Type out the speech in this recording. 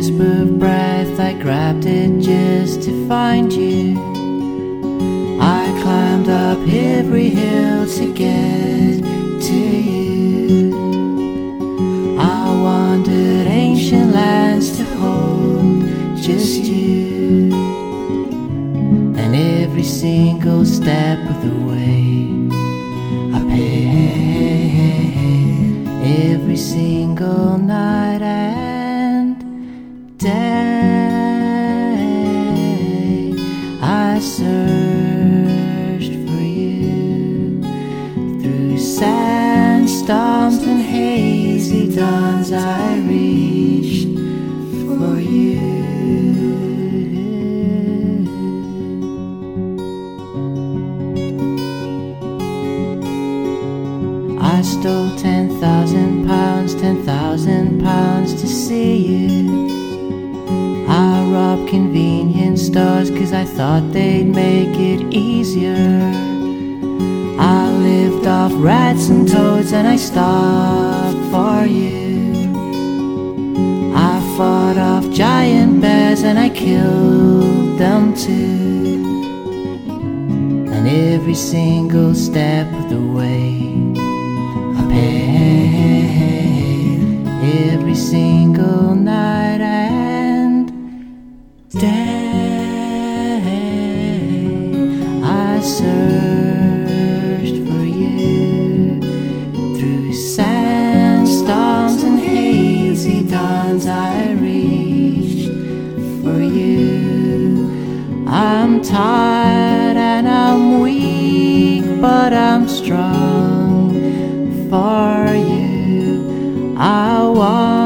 gasp of breath, I grabbed it just to find you. I climbed up every hill to get to you. I wandered ancient lands to hold just you. And every single step of the way I paid, every single night and day I searched for you. Through sandstorms and hazy dawns I reached for you. I stole 10,000 pounds, 10,000 pounds to see you. I robbed convenience stores 'cause I thought they'd make it easier. I lived off rats and toads and I starved for you. I fought off giant bears and I killed them too. And every single step of the way I paid, every single night and day I searched for you. Through sandstorms and hazy dawns I reached for you. I'm tired and I'm weak, but I'm strong for you. I want